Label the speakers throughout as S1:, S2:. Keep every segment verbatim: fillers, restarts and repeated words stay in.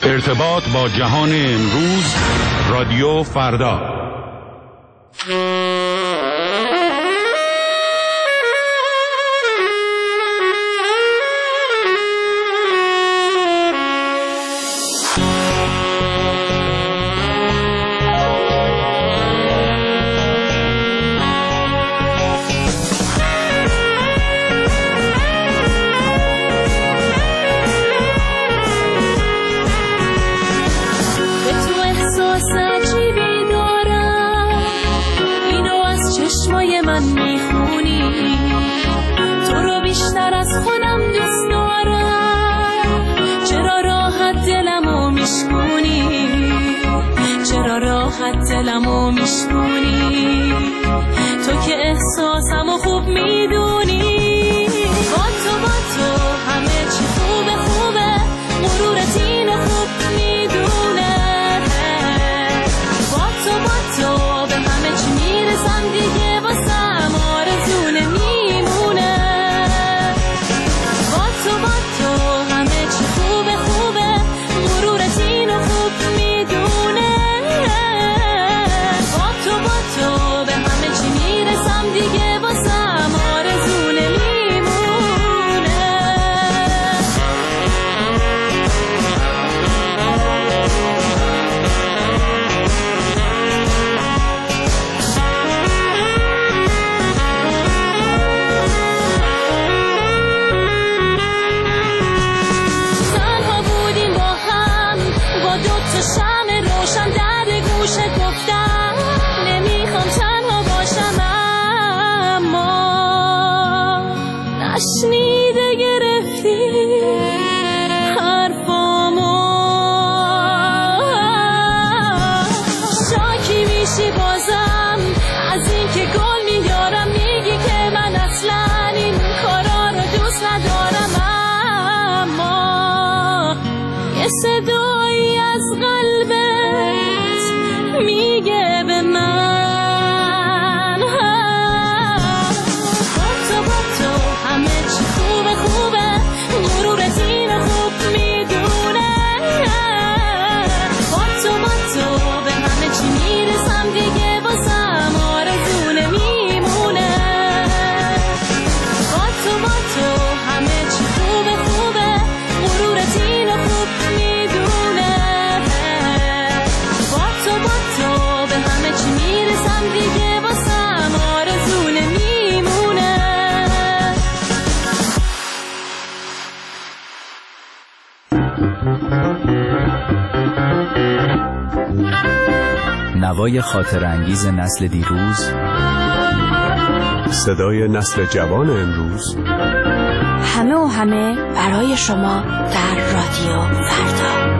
S1: ارتباط با جهان امروز، رادیو فردا.
S2: دلمو میشکونی تو که احساسمو خوب میدونی. با تو با تو همه چی خوبه خوبه، مرورت اینو خوب میدونه. با تو با تو به همه چی میرسم دیگه، واسم آرزو نمیمونه. با تو با تو همه چی خوبه خوبه، مرورت اینو خوب میدونه. دیگه واسم آرزو نمیمونه. تنها بودیم با هم، با دو تا شمع روشن در گوشه گفتم نمیخوام تنها باشم. نشنیده گرفتی حرفامو، شاکی میشی بازم از این که گل میارم، میگی که من اصلا این کارا رو دوست ندارم. اما یه صدایی از قلبت میگه به من
S3: نوای خاطر انگیز نسل دیروز،
S4: صدای نسل جوان امروز،
S5: همه و همه برای شما در رادیو فردا.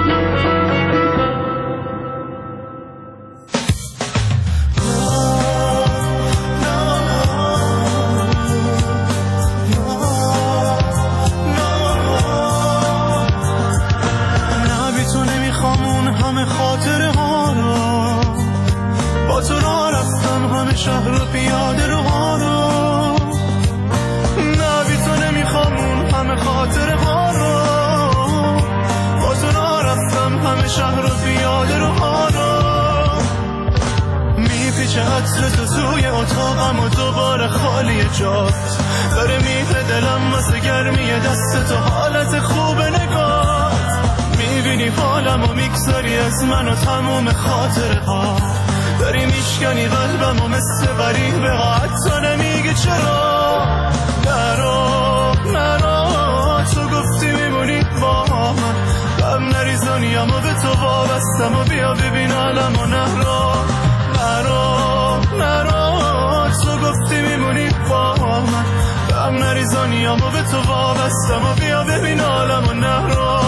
S6: شهر رو پیاده رو ها رو، نه بی تو نمیخوام اون همه خاطره ها رو. با تو رفتم همه شهر رو پیاده رو ها رو. میپیچه عطر تو توی اتاقم و دوباره خالی جات، داره میپه دلم واسه گرمی دست تو، حالت خوب نگات. میبینی حالم و میگذاری از من و تموم خاطره ها، داری میشکنی قلبم و مثل غریبه ها، حتی نمیگی چرا. نرو نرو تو گفتی میمونی با من، غم نریز دنیامو به تو وابستم و بیا ببین عالم و نرو. نرو نرو تو گفتی میمونی با من، غم نریز دنیامو به تو وابستم و بیا ببین عالم و نرو.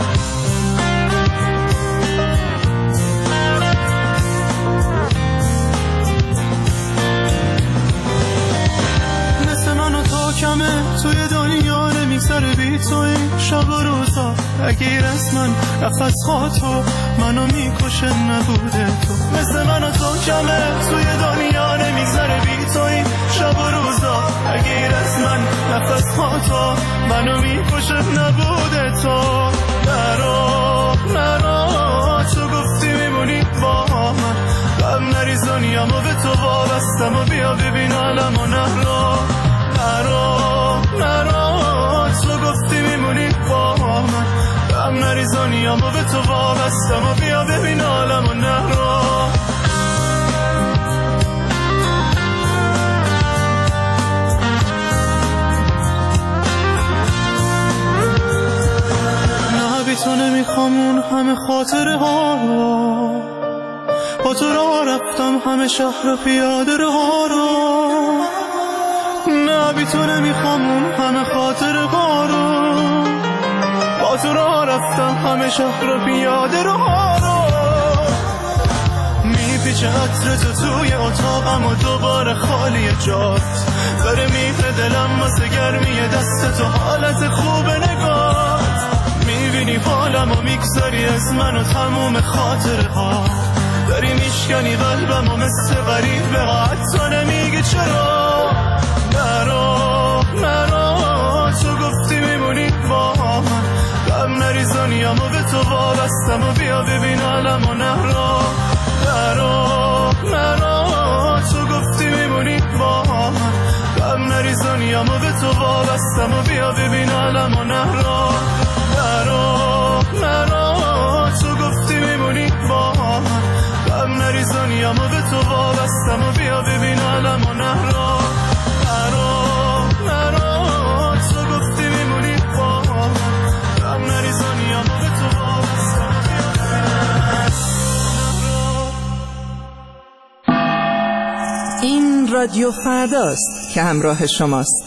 S6: کمه توی دنیا نمیگذره بی توی شب و روزا، اگه از من نفس خاطو منو میکشه نبوده تو. مثل من و تو کمه توی دنیا نمیگذره بی توی شب و روزا، اگه از من نفس خاطو منو میکشه نبوده تو. نرو بستم و بیا ببین عالم و نهرو نرو نرو تو گفتی میمونی با من غم نریزانیم و به تو وابستم و بیا ببین عالم و نهرو تو نمیخوام اون همه خاطره ها رو با تو را رفتم همه شهر و پیاده ها رو نه بی تو نمیخوام اون همه خاطره ها رو با تو را رفتم همه شهر و پیاده ها رو میپیچه عطر تو توی اتاقم و دوباره خالی جات داره میپه دلم واسه گرمی دست تو حالت خوب نگات میبینی حالم و میگذاری از من و تموم خاطره ها داری میشکنی قلبم و مثل غریب به حتی نمیگی چرا نرو نرو تو گفتی میمونی با من غم نریزانیم و به تو وابستم و بیا ببین عالم و نهرو نرو نرو تو گفتی میمونی با من غم نریزانیم و به تو وابستم و بیا ببین عالم و نهرو نرو نرو تو گفتی میمونی با من غم نریزانیم و به تو وابستم و بیا ببین عالم و نهرو نرو نرو تو گفتی میمونی با من غم نریزانیم و به تو وابستم و بیا ببین
S7: این رادیو فرداست که همراه شماست.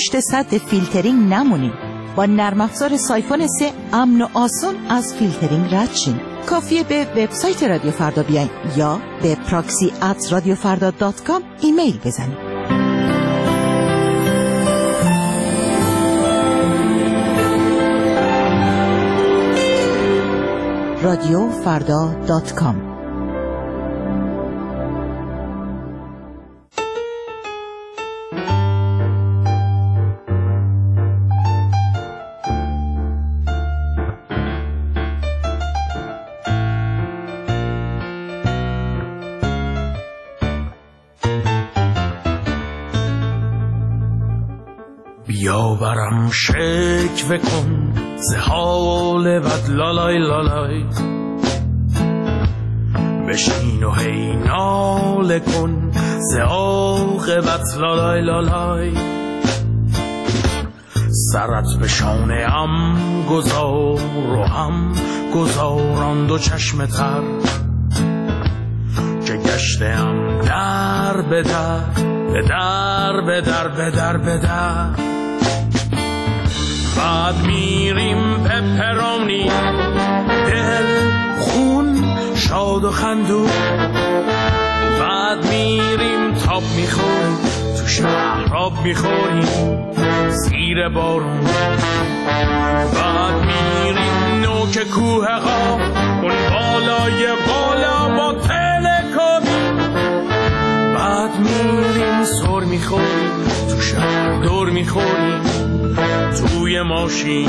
S8: پشت سد فیلترینگ نمونین. با نرم افزار سایفون سه امن و آسون از فیلترینگ رد شین. کافیه به وبسایت رادیو فردا بیاین یا به پراکسی ات رادیو فردا دات کام ایمیل بزنید. رادیو فردا دات کام.
S6: بیا برم شکوه کن ز حال بد لالای لالای، بشین و هی ناله کن ز عاقبت لالای لالای. سرت به شانه ام گذار و هم گذاران دو چشم تر، که گشتم در به در به در به در به در به در. بعد میریم پپرانی دل خون شاد و خندون، بعد میریم تاب میخوریم تو شهراب میخوریم زیر بارون، بعد میریم نوک کوه ها اون بالای بالا با تلکابی، بعد میریم سر میخوریم تو شهر دور میخوریم توی ماشین.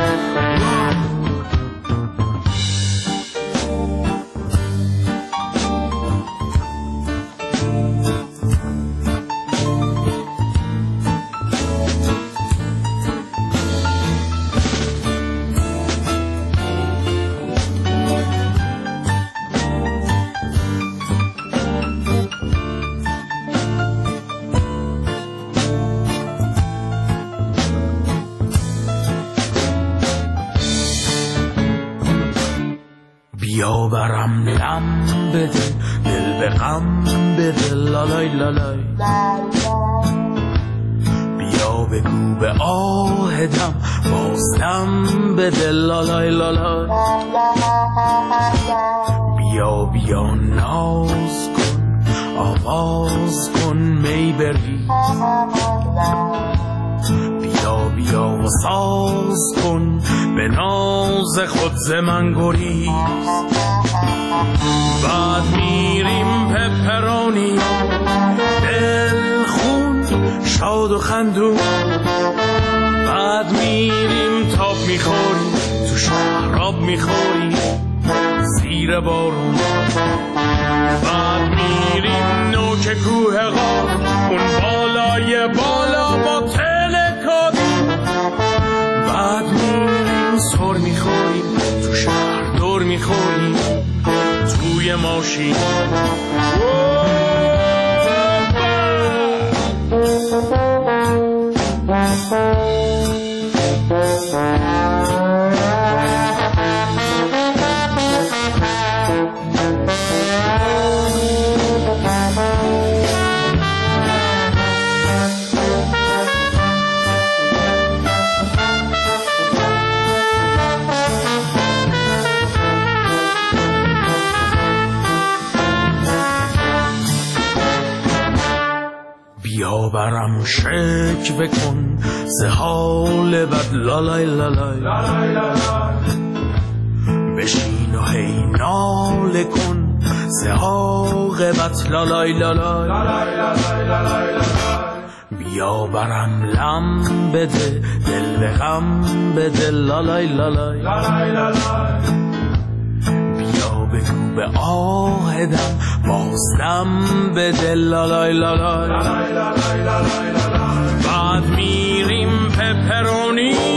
S6: بیا برم لم بده دل به غم بده لالای لالای، بیا بگو به آهدم بازدم بده لالای لالای. بیا بیا ناز کن آواز کن می بری، بیا بیا و ساز کن به ناز خود ز من گریز. بعد میریم پپرانی دل خون شاد و خندون، بعد میریم تاب میخوریم تو شهراب میخوریم زیر بارون، بعد میریم نوک کوه غار اون بالای بالا با تلکابی، بعد میریم سر میخوریم تو شهر دور میخوریم توی ماشین. بیا برم شکوه کن ز حال بد لالای لالای، بشین و هی ناله کن ز عاقبت لالای لالای. بیا برم لم بده دل به غم بده لالای لالای، بیا بگو به آهدم بازدم بده لالای لالای. بعد میریم پپرونی